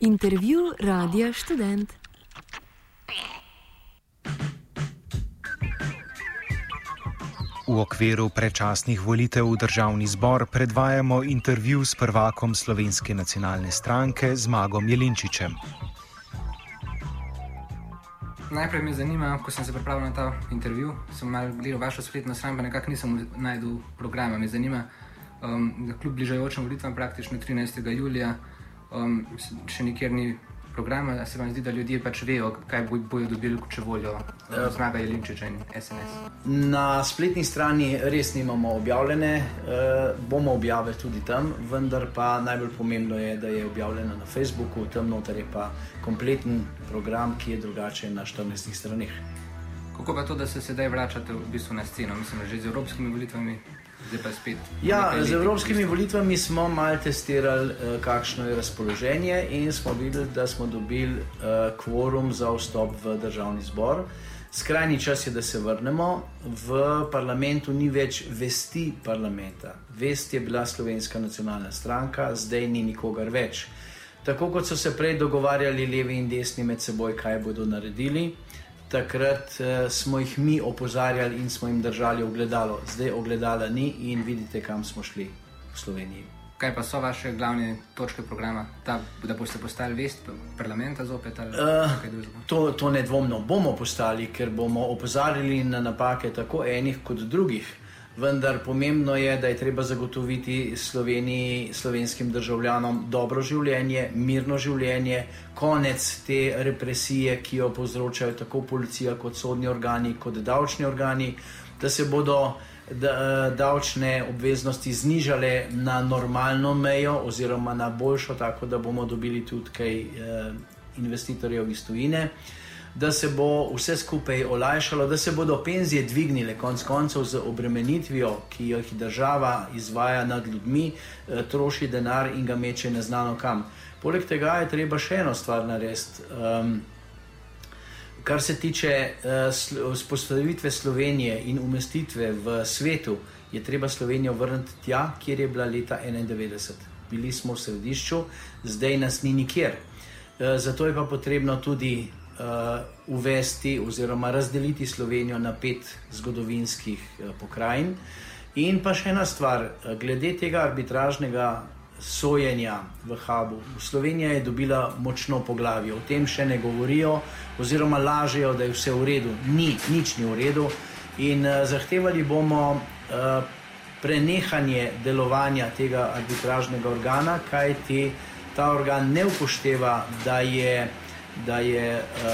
Intervju Radia Študent. V okviru predčasnih volitev v državni zbor predvajamo intervju s prvakom Slovenske nacionalne stranke Zmagom Jelinčičem. Najprej me zanima, ko sem se pripravil na ta intervju, sem malo gledal vašo spletno stran, pa nekako nisem najdel programa. Me zanima, da kljub bližajočim volitvam praktično 13. julija še nikjer ni programa, se vam zdi, da ljudje pač vejo, kaj bojo dobili, če volijo Zmaga Jelinčiča in SNS? Na spletni strani res nimamo objavljene, bomo objavili tudi tam, vendar pa najbolj pomembno je, da je objavljeno na Facebooku, tam noter je pa kompleten program, ki je drugačen na 14 straneh. Kako pa to, da se sedaj vračate v bistvu na sceno, mislim, že z evropskimi volitvami? Zdaj pa spet. Ja, z evropskimi volitvami smo malo testirali, kakšno je razpoloženje in smo videli, da smo dobili kvorum za vstop v državni zbor. Skrajni čas je, da se vrnemo. V parlamentu ni več vesti parlamenta. Vest je bila Slovenska nacionalna stranka, zdaj ni nikogar več. Tako kot so se prej dogovarjali levi in desni med seboj, kaj bodo naredili, takrat smo jih mi opozarjali in smo jim držali ogledalo. Zdaj ogledala ni in vidite, kam smo šli v Sloveniji. Kaj pa so vaše glavne točke programa? Da boste postali vest parlamenta zopet? To nedvomno bomo postali, ker bomo opozarjali na napake tako enih kot drugih. Vendar pomembno je, da je treba zagotoviti slovenskim državljanom dobro življenje, mirno življenje, konec te represije, ki jo povzročajo tako policija kot sodni organi, kot davčni organi, da se bodo davčne obveznosti znižale na normalno mejo oziroma na boljšo, tako da bomo dobili tudi kaj investitorjev iz tujine, da se bo vse skupaj olajšalo, da se bodo penzije dvignile konec koncev z obremenitvijo, ki jo država izvaja nad ljudmi, troši denar in ga meče neznano kam. Poleg tega je treba še eno stvar narediti. Kar se tiče vzpostavitve Slovenije in umestitve v svetu, je treba Slovenijo vrniti tja, kjer je bila leta 1991. Bili smo v središču, zdaj nas ni nikjer. Zato je pa potrebno tudi uvesti oziroma razdeliti Slovenijo na 5 zgodovinskih pokrajin. In pa še ena stvar, glede tega arbitražnega sojenja v Haagu. Slovenija je dobila močno poglavje, o tem še ne govorijo oziroma lažejo, da je vse v redu. Nič ni v redu in zahtevali bomo prenehanje delovanja tega arbitražnega organa, kajti ta organ ne upošteva, da je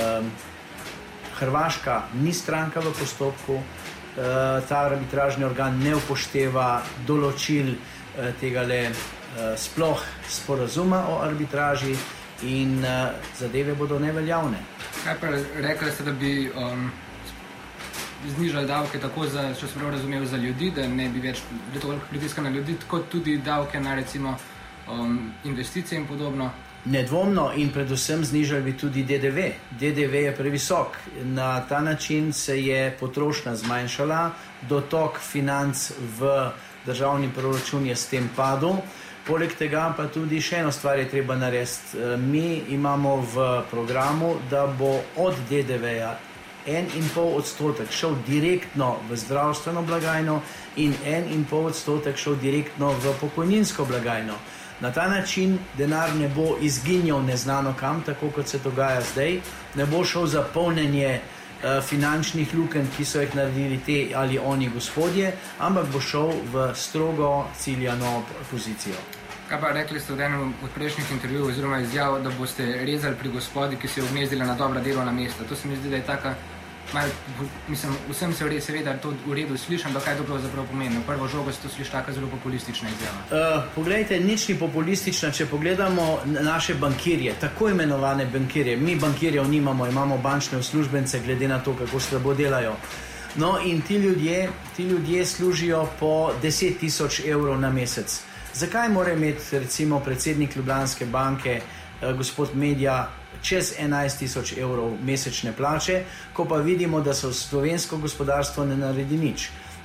Hrvaška ni stranka v postopku, ta arbitražni organ ne upošteva določil tegale sploh sporazuma o arbitraži in zadeve bodo neveljavne. Kaj pa rekli ste, da bi znižali davke tako za, če sem prav razumel, za ljudi, da ne bi več toliko pritiska na ljudi, kot tudi davke na recimo investicije in podobno? Nedvomno in predvsem znižali bi tudi DDV. DDV je previsok. Na ta način se je potrošnja zmanjšala, dotok financ v državni proračun je s tem padel. Poleg tega pa tudi še eno stvar je treba narediti. Mi imamo v programu, da bo od DDV-ja 1,5% šel direktno v zdravstveno blagajno in 1,5% šel direktno v pokojninsko blagajno. Na ta način denar ne bo izginjal neznano kam, tako kot se dogaja zdaj, ne bo šel za polnjenje finančnih lukenj, ki so jih naredili te ali oni gospodje, ampak bo šel v strogo ciljano pozicijo. Kaj pa rekli ste v enem od prejšnjih intervjujev oziroma izjav, da boste rezali pri gospodi, ki se je ognezdila na dobra delovna mesta? To se mi zdi, da je taka, mislim, vsem se seveda to v redu slišam, da kaj to pravzaprav pomeni. Na prvo žogo se to sliši taka zelo populistična izjava. Poglejte, nič ni populistična, če pogledamo naše bankirje, tako imenovane bankirje. Mi bankirjev nimamo, imamo bančne uslužbence, glede na to, kako slabo delajo. No in ti ljudje služijo po 10.000 evrov na mesec. Zakaj mora imeti recimo predsednik Ljubljanske banke, gospod Medja, čez 11.000 evrov mesečne plače, ko pa vidimo, da se v slovensko gospodarstvo ne naredi nič.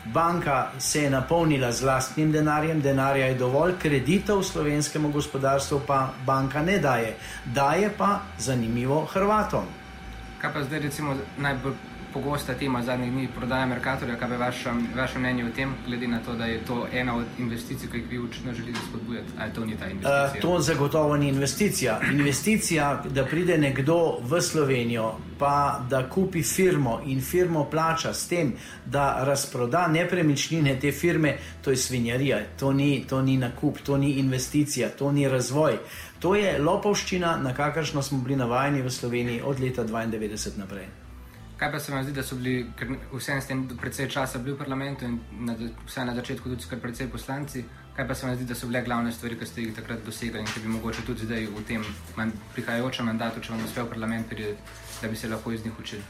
banka se je napolnila z lastnim denarjem, denarja je dovolj, kreditov slovenskemu gospodarstvu pa banka ne daje. Daje pa, zanimivo, Hrvatom. Kaj pa zdaj recimo najbolj pogosta tema zadnjih dni prodaja Mercatorja, kaj je vaše mnenje o tem, glede na to, da je to ena od investicij, ki jih vi očitno želite spodbujati? Ali to ni ta investicija? To zagotovo ni investicija. Investicija, da pride nekdo v Slovenijo, pa da kupi firmo in firmo plača s tem, da razproda nepremičnine te firme, to je svinjarija, to ni nakup, to ni investicija, to ni razvoj. To je lopovščina, na kakršno smo bili navajeni v Sloveniji od leta 1992 naprej. Kaj pa se vam zdi, da so bili, ker vsem s tem precej časa bili v parlamentu in vsaj na začetku tudi kar precej poslanci, kaj pa se vam zdi, da so bile glavne stvari, ki ste jih takrat dosegali in ki bi mogoče tudi zdaj v tem prihajajočem mandatu, če vam uspe v parlament priti, da bi se lahko iz njih učili?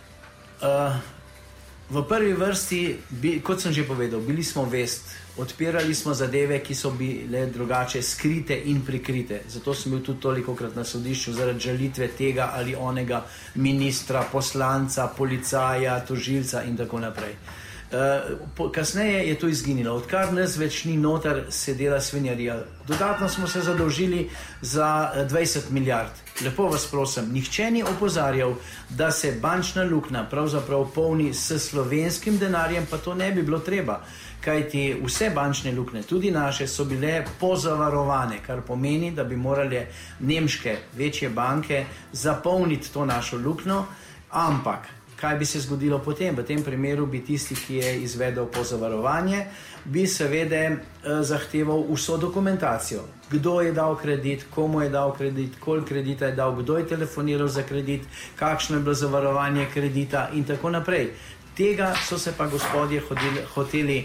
V prvi vrsti, kot sem že povedal, bili smo vest, odpirali smo zadeve, ki so bile drugače skrite in prikrite. Zato sem bil tudi tolikokrat na sodišču zaradi žalitve tega ali onega ministra, poslanca, policaja, tožilca in tako naprej. Kasneje je to izginilo, odkar nas več ni noter, se dela svinjarija. Dodatno smo se zadolžili za 20 milijard. Lepo vas prosim, nihče ni opozarjal, da se bančna luknja pravzaprav polni s slovenskim denarjem, pa to ne bi bilo treba. Kajti vse bančne luknje, tudi naše, so bile pozavarovane, kar pomeni, da bi morale nemške večje banke zapolniti to našo luknjo, ampak kaj bi se zgodilo potem? V tem primeru bi tisti, ki je izvedel pozavarovanje, bi seveda zahteval vso dokumentacijo. Kdo je dal kredit, komu je dal kredit, koliko kredita je dal, kdo je telefoniral za kredit, kakšno je bilo zavarovanje kredita in tako naprej. Tega so se pa gospodje hoteli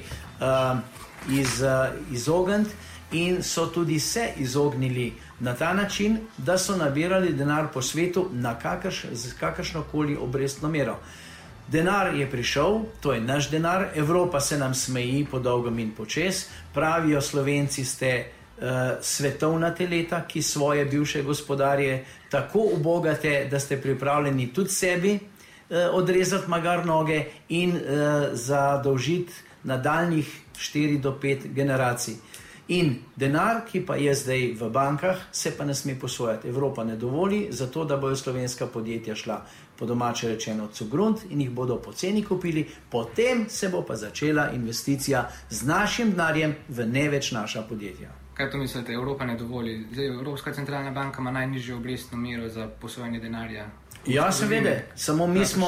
izogniti in so tudi se izognili na ta način, da so nabirali denar po svetu z kakršnokoli obrestno mero. Denar je prišel, to je naš denar, Evropa se nam smeji po dolgem in počez, pravijo Slovenci ste svetovna teleta, ki svoje bivše gospodarje tako ubogate, da ste pripravljeni tudi sebi odrezati magar noge in zadolžiti nadaljnjih 4 do 5 generacij. In denar, ki pa je zdaj v bankah, se pa ne sme posojati. Evropa ne dovoli, zato da bojo slovenska podjetja šla po domače rečeno cugrunt in jih bodo poceni kupili, potem se bo pa začela investicija z našim denarjem v ne več naša podjetja. Kaj to mislite, Evropa ne dovoli? Zdaj, Evropska centralna banka ima najnižjo obrestno mero za posojanje denarja. Ja, seveda, samo mi smo,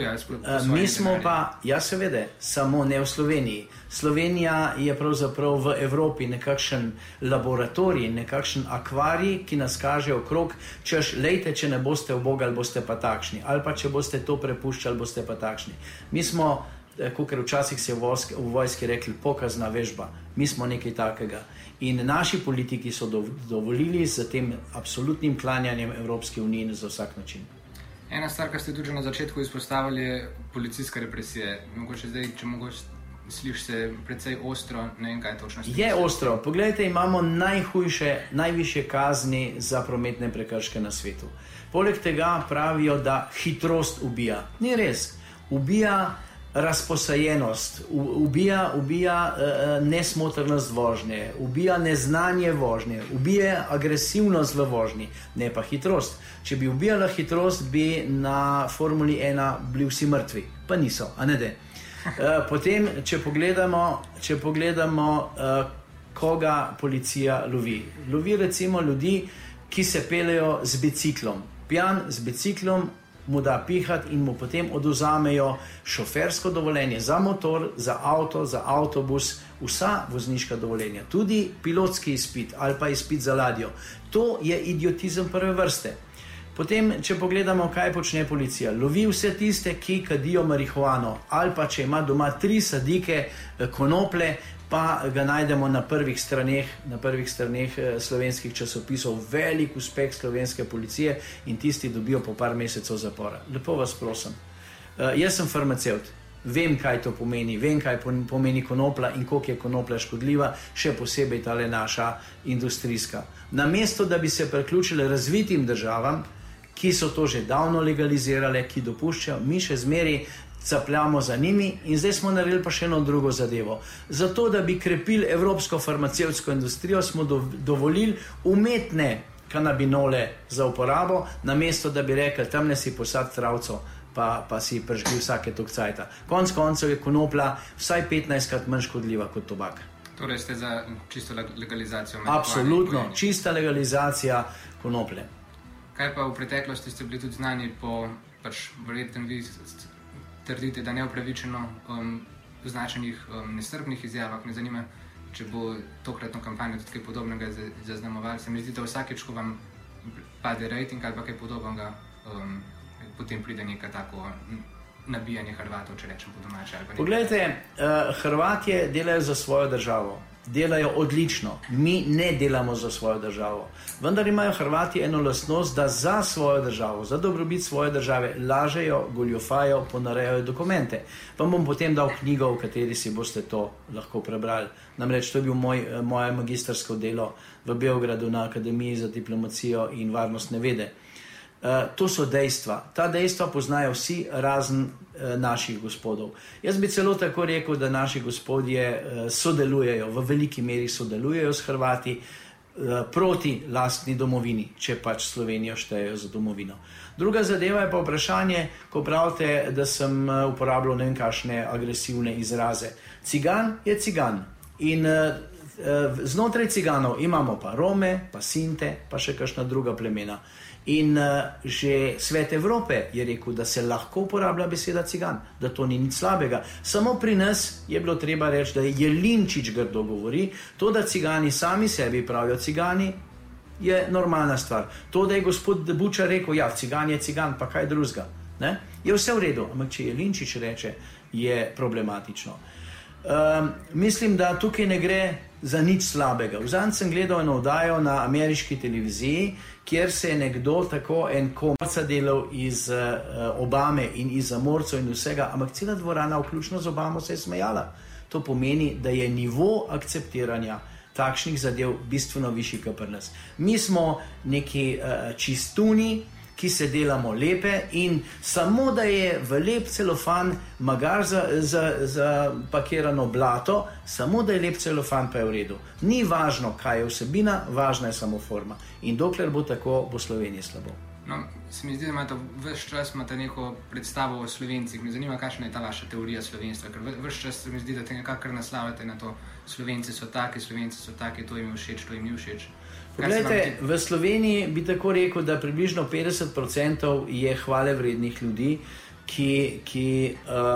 ja, seveda, samo ne v Sloveniji. Slovenija je pravzaprav v Evropi nekakšen laboratorij, nekakšen akvarij, ki nas kaže okrog, češ, lejte, če ne boste ubogali, boste pa takšni, ali pa če boste to prepuščali, boste pa takšni. Mi smo, kakor včasih se v vojski rekli, pokazna vežba, mi smo nekaj takega. In naši politiki so dovolili z tem absolutnim klanjanjem Evropske unije za vsak način. Ena stvar, kar ste tudi na začetku izpostavili, je policijska represija. Mogoče zdaj, če slišiš se precej ostro, ne vem kaj točno. Je ostro. Poglejte, imamo najvišje kazni za prometne prekrške na svetu. Poleg tega pravijo, da hitrost ubija. Ni res. Ubija razposajenost, ubija nesmotrnost vožnje, ubija neznanje vožnje, ubija agresivnost v vožnji, ne pa hitrost. Če bi ubijala hitrost, bi na Formuli 1 bili vsi mrtvi, pa niso, a ne de. Potem, če pogledamo, koga policija lovi. Lovi recimo ljudi, ki se peljejo z biciklom. Pijan z biciklom mu da pihati in mu potem oduzamejo šofersko dovoljenje za motor, za avto, za avtobus, vsa vozniška dovoljenja, tudi pilotski izpit ali pa izpit za ladjo. To je idiotizem prve vrste. Potem, če pogledamo, kaj počne policija, lovi vse tiste, ki kadijo marihuano, ali pa če ima doma 3 sadike konoplje, pa ga najdemo na prvih straneh slovenskih časopisov, velik uspeh slovenske policije in tisti dobijo po par mesecev zapora. Lepo vas prosim. Jaz sem farmacevt, vem, kaj to pomeni, vem, kaj pomeni konoplja in koliko je konoplja škodljiva, še posebej tale naša industrijska. Namesto, da bi se priključili razvitim državam, ki so to že davno legalizirale, ki dopuščajo, mi še zmeri capljamo za njimi in zdaj smo naredili pa še eno drugo zadevo. Zato, da bi krepili evropsko farmacevtsko industrijo, smo dovolili umetne kanabinole za uporabo, namesto da bi rekli, tamle si posad travco, pa si pržgi vsake tok cajta. Konec koncev je konoplja vsaj 15krat manj škodljiva kot tobak. Torej ste za čisto legalizacijo? Absolutno, čista legalizacija konoplje. Kaj pa v preteklosti ste bili tudi znani po, verjetno vi trdite, da neupravičeno označenih nestrpnih izjavah. Me zanima, če bo tokratno kampanjo tudi kaj podobnega zaznamovali. Se mi zdi, da vsakeč, ko vam pade rating ali pa kaj podobnega, potem pride neka tako nabijanje Hrvatov, če rečem po domače. Poglejte, Hrvatje delajo za svojo državo. Delajo odlično. Mi ne delamo za svojo državo. Vendar imajo Hrvati eno lastnost, da za svojo državo, za dobrobit svoje države lažejo, goljufajo, ponarejajo dokumente. Vam bom potem dal knjigo, v kateri si boste to lahko prebrali. Namreč to je bil moje magistrsko delo v Beogradu na Akademiji za diplomacijo in varnostne vede. To so dejstva. Ta dejstva poznajo vsi, razen naših gospodov. Jaz bi celo tako rekel, da naši gospodje sodelujejo, v veliki meri sodelujejo s Hrvati proti lastni domovini, če pač Slovenijo štejejo za domovino. Druga zadeva je pa vprašanje, ko pravite, da sem uporabljal ne vem kakšne agresivne izraze. Cigan je cigan. In znotraj ciganov imamo pa Rome, pa Sinte, pa še kakšna druga plemena. In že Svet Evrope je rekel, da se lahko uporablja beseda cigan, da to ni nič slabega. Samo pri nas je bilo treba reči, da Jelinčič grdo govori. To, da cigani sami sebi pravijo cigani, je normalna stvar. To, da je gospod Bučar rekel, ja, cigan je cigan, pa kaj drugega, je vse v redu. Ampak če Jelinčič reče, je problematično. Mislim, da tukaj ne gre za nič slabega. Vzadnjič sem gledal eno oddajo na ameriški televiziji, kjer se je nekdo tako en komarca delal iz Obame in iz zamorcev in vsega, ampak cela dvorana, vključno z Obamo, se je smejala. To pomeni, da je nivo akceptiranja takšnih zadev bistveno višji kot pri nas. Mi smo neki čistuni, ki se delamo lepe in samo da je v lep celofan magar zapakirano blato, samo da je lep celofan, pa je v redu. Ni važno, kaj je vsebina, važna je samo forma. In dokler bo tako, bo Sloveniji slabo. No, se mi zdi, da imate ves čas neko predstavo o Slovencih. Me zanima, kakšna je ta vaša teorija slovenstva, ker ves čas se mi zdi, da te nekako naslavljate na to. Slovenci so taki, to jim je všeč, to jim ni všeč. Poglejte, v Sloveniji bi tako rekel, da približno 50% je hvale vrednih ljudi, ki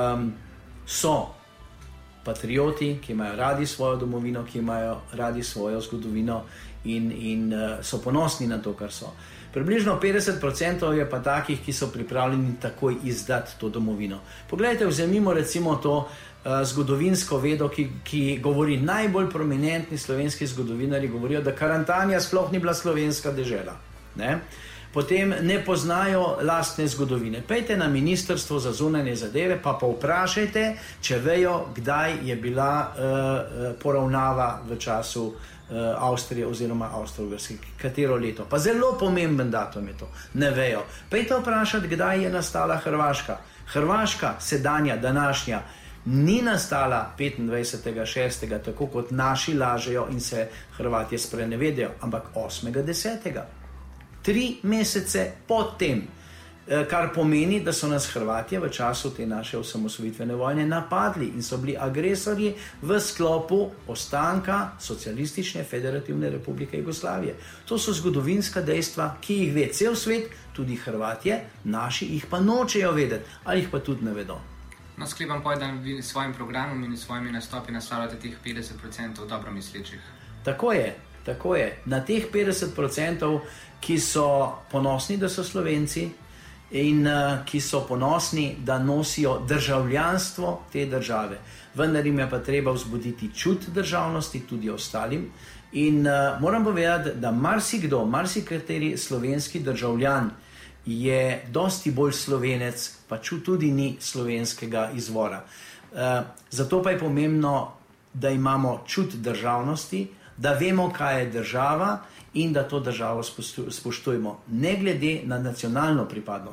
so patrioti, ki imajo radi svojo domovino, ki imajo radi svojo zgodovino in so ponosni na to, kar so. Približno 50% je pa takih, ki so pripravljeni takoj izdati to domovino. Poglejte, vzemimo recimo to zgodovinsko vedo, ki govori, najbolj prominentni slovenski zgodovinari govorijo, da Karantanija sploh ni bila slovenska dežela. Potem ne poznajo lastne zgodovine. Pejte na Ministrstvo za zunanje zadeve, pa vprašajte, če vejo, kdaj je bila poravnava v času Avstrije oziroma Avstro-Ogrske, katero leto. Pa zelo pomemben datum je to. Ne vejo. Pejte vprašati, kdaj je nastala Hrvaška. Hrvaška, sedanja, današnja, ni nastala 25.6., tako kot naši lažejo in se Hrvatje sprenevedajo, ampak 8.10. 3 mesece potem, kar pomeni, da so nas Hrvatje v času te naše osamosvojitvene vojne napadli in so bili agresorji v sklopu ostanka Socialistične federativne republike Jugoslavije. To so zgodovinska dejstva, ki jih ve cel svet, tudi Hrvatje, naši jih pa nočejo vedeti, ali jih pa tudi ne vedo. No, sklepam pa, da vi s svojim programom in svojimi nastopi naslavljate teh 50% dobro mislečih. Tako je. Na teh 50%, ki so ponosni, da so Slovenci in ki so ponosni, da nosijo državljanstvo te države. Vendar jim je pa treba vzbuditi čut državnosti tudi ostalim. In moram povedati, da marsikateri slovenski državljan je dosti bolj Slovenec, pa tudi ni slovenskega izvora. Zato pa je pomembno, da imamo čut državnosti, da vemo, kaj je država in da to državo spoštujemo, ne glede na nacionalno pripadnost.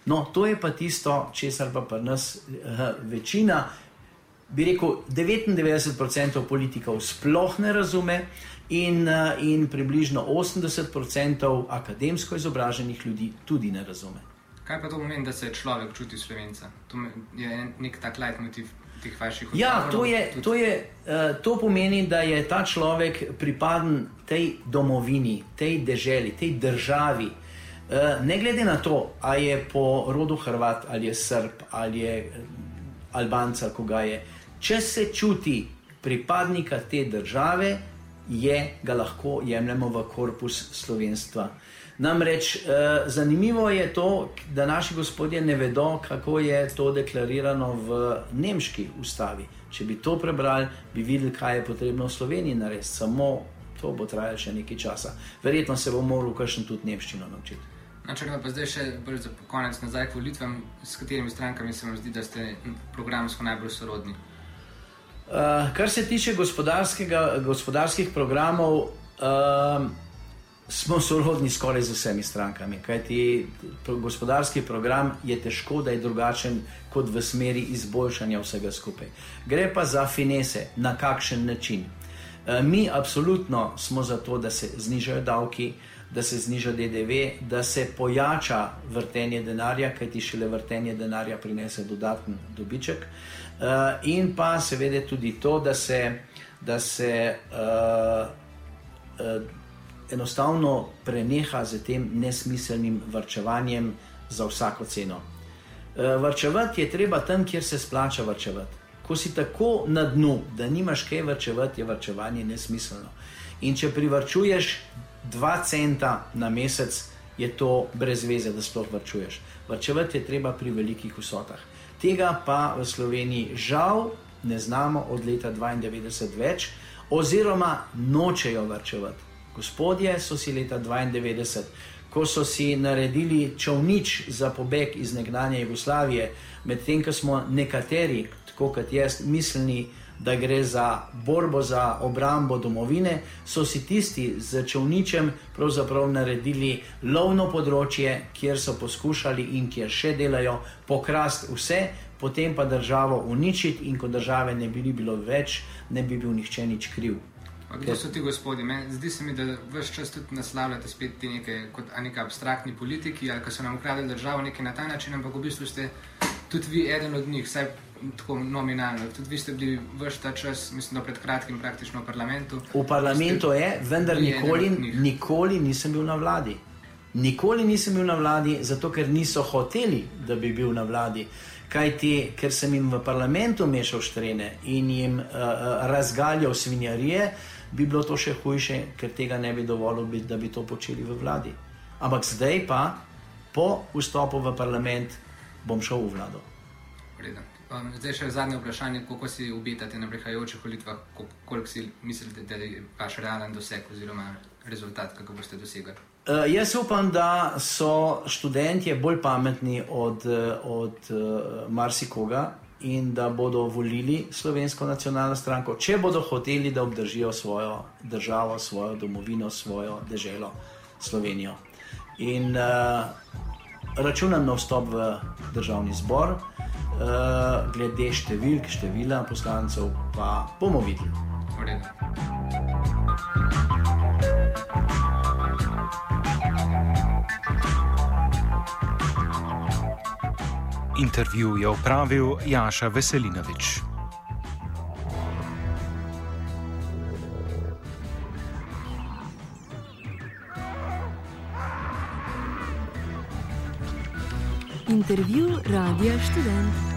No, to je pa tisto, česar pa pri nas večina, bi rekel 99% politikov sploh ne razume in približno 80% akademsko izobraženih ljudi tudi ne razume. Kaj pa to pomeni, da se človek čuti Slovenca? To je nek tak leitmotiv teh vaših odgovorov? Ja, to pomeni, da je ta človek pripaden tej domovini, tej deželi, tej državi. Ne glede na to, ali je po rodu Hrvat, ali je Srb, ali je Albanca, koga je. Če se čuti pripadnika te države, ga lahko jemljemo v korpus slovenstva. Namreč zanimivo je to, da naši gospodje ne vedo, kako je to deklarirano v nemški ustavi. Če bi to prebrali, bi videli, kaj je potrebno v Sloveniji narediti. Samo to bo trajalo še nekaj časa. Verjetno se bo moral kakšen tudi nemščino naučiti. Čakaj pa zdaj še za konec nazaj k volitvam, s katerimi strankami se vam zdi, da ste programsko najbolj sorodni? Kar se tiče gospodarskih programov, smo sorodni skoraj z vsemi strankami, kajti gospodarski program je težko, da je drugačen kot v smeri izboljšanja vsega skupaj. Gre pa za finese, na kakšen način. Mi absolutno smo za to, da se znižajo davki, da se zniža DDV, da se pojača vrtenje denarja, kajti šele vrtenje denarja prinese dodaten dobiček. In pa seveda tudi to, da se enostavno preneha z tem nesmiselnim varčevanjem za vsako ceno. Varčevati je treba tam, kjer se splača varčevati. Ko si tako na dnu, da nimaš kaj varčevati, je varčevanje nesmiselno. In če privarčuješ 2 centa na mesec, je to brez veze, da sploh varčuješ. Varčevati je treba pri velikih vsotah. Tega pa v Sloveniji žal ne znamo od leta 1992 več, oziroma nočejo varčevati. Gospodje so si leta 1992, ko so si naredili čolnič za pobeg iz nekdanje Jugoslavije, medtem ko smo nekateri, tako kot jaz, mislili, da gre za borbo za obrambo domovine, so si tisti z čolničem pravzaprav naredili lovno področje, kjer so poskušali in kjer še delajo pokrasti vse, potem pa državo uničiti, in ko države ne bi bilo več, ne bi bil nihče nič kriv. Kdo so ti gospodi? Zdi se mi, da ves čas tudi naslavljate spet te kot neke abstraktni politiki, ali ko so nam ukradli državo nekaj na ta način, ampak v bistvu ste tudi vi eden od njih, saj tako nominalno. Tudi vi ste bili ves ta čas, mislim, da pred kratkim praktično v parlamentu. V parlamentu vendar nikoli nisem bil na vladi. Nikoli nisem bil na vladi, zato ker niso hoteli, da bi bil na vladi. Kajti, ker sem jim v parlamentu mešal štrene in jim razgaljal svinjarije, bi bilo to še hujše, ker tega ne bi dovolil, da bi to počeli v vladi. Ampak zdaj pa, po vstopu v parlament, bom šel v vlado. Zdaj še zadnje vprašanje, koliko si obetate na prihajajočih volitvah, koliko si mislite, da je vaš realen doseg oziroma rezultat, kako boste dosegali? Jaz upam, da so študentje bolj pametni od marsikoga in da bodo volili Slovensko nacionalno stranko, če bodo hoteli, da obdržijo svojo državo, svojo domovino, svojo deželo, Slovenijo. In računam na vstop v državni zbor, glede števila poslancev pa bomo videli. Intervju je opravil Jaša Veselinovič. Intervju Radia Študent.